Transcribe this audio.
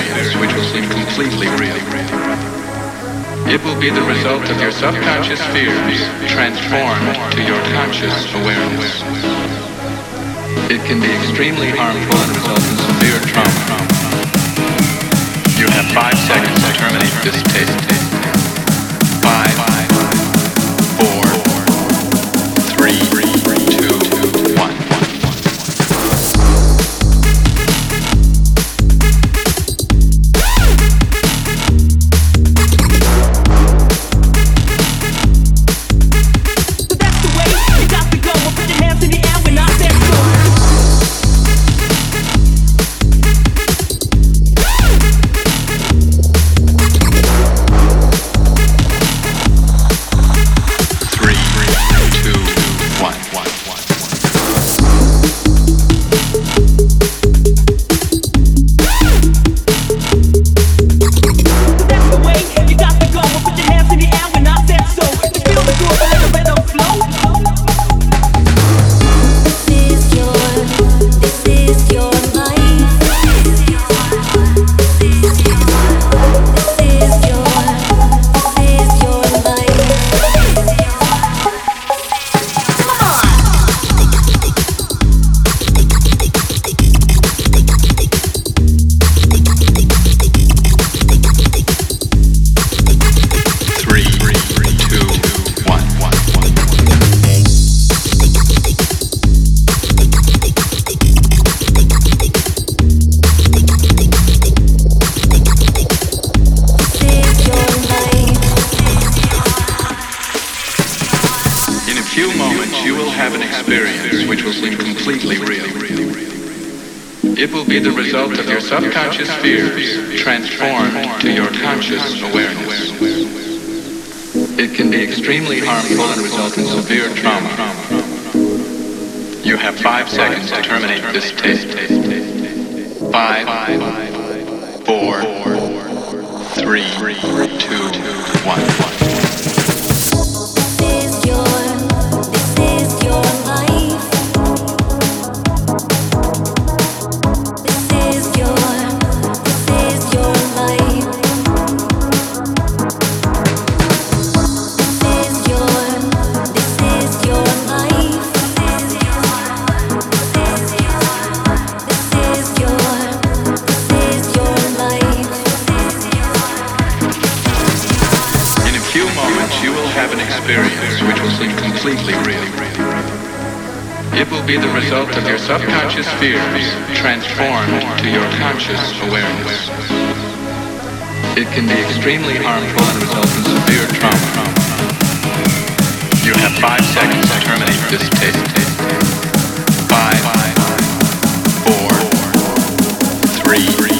experience which will seem completely real. It will be the result of your subconscious fears transformed to your conscious awareness. It can be extremely harmful and result in severe trauma. You have 5 seconds to terminate this tape. 5, 4, 3, 2, 1. Subconscious fears transformed to your conscious awareness. It can be extremely harmful and result in severe trauma. You have 5 seconds to terminate this tape. 5, 4, 3, 2, 1. Which will seem completely real. It will be the result of your subconscious fears transformed to your conscious awareness. It can be extremely harmful and result in severe trauma. You have 5 seconds to terminate this tape. 5, 4, 3,